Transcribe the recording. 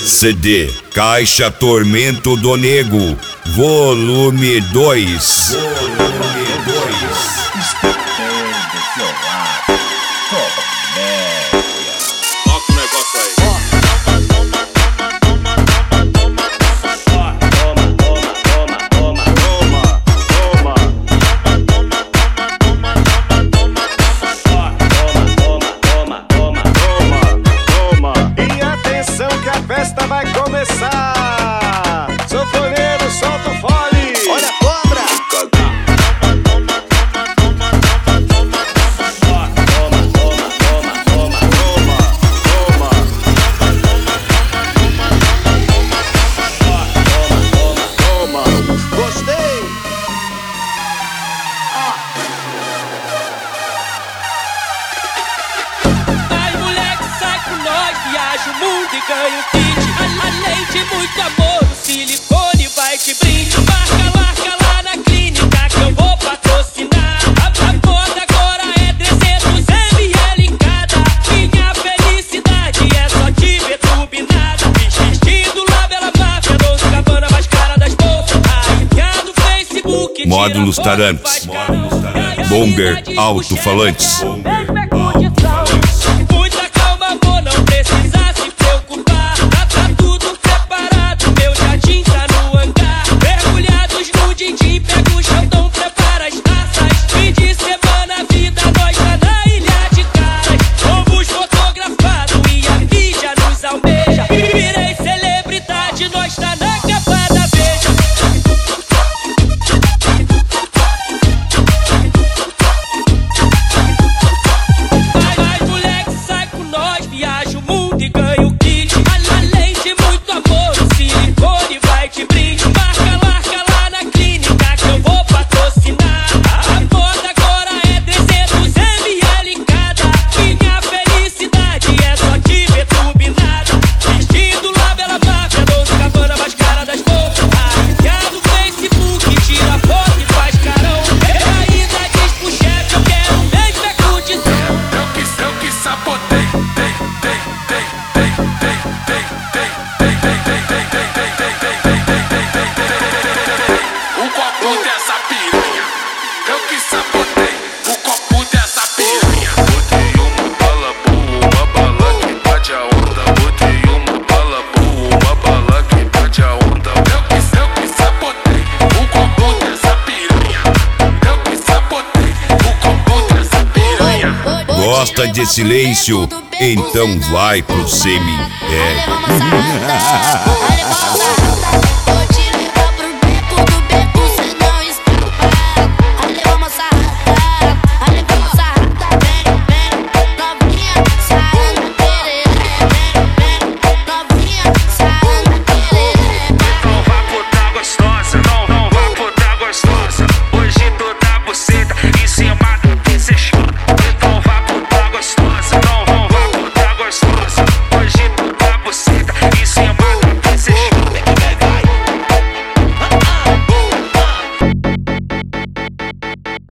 CD Caixa Tormento do Nego, volume 2. Toca o negócio aí. Festa vai começar. Sanfoneiro, solta o fole. Olha a cobra. Toma. Gostei. Ai, moleque, sai com nós, viaja o mundo e ganha o kit. Além de muito amor, o silicone vai te brinde. Marca lá na clínica que eu vou patrocinar. A moda agora é 300 ml cada. Minha felicidade é só te ver turbinada. Vestido lá pela máfia, Dolce Gabbana mais cara das bolsas. Rainha do Facebook, Módulos Tarantes, Bomber Alto-Falantes. Muita calma, amor, não precisa se preocupar. Tá tudo preparado, meu jardim tá no hangar. Mergulhados no din-din, pega o chantão, prepara as taças. Fim de semana, vida, nós tá na ilha de caras. Fomos fotografados e a mídia nos almeja. Virei celebridade, nós tá na capa da Veja. Vai, moleque, sai com nós, viaja o mundo e ganha o kit. Além de muito amor, o silicone vai te brinde. Marca lá na clínica que eu vou patrocinar. A moda agora é 300 ml cada. Minha felicidade é só te ver turbinada. Vestido lá pela máfia, Dolce Gabbana mais cara das bolsas. Rainha do Facebook, tira foto e faz carão. Ainda diz pro chefe, eu quero mesmo é curtição. Eu que sabotei. O copo dessa piranha. Eu que sabotei o copo dessa piranha. Botei uma bala boa, uma bala que bate a onda. Botei uma bala boa, uma bala que bate a onda. Eu que sabotei o copo dessa piranha. Eu que sabotei o copo dessa piranha. Gosta de silêncio? Então vai pro cemitério. Olha,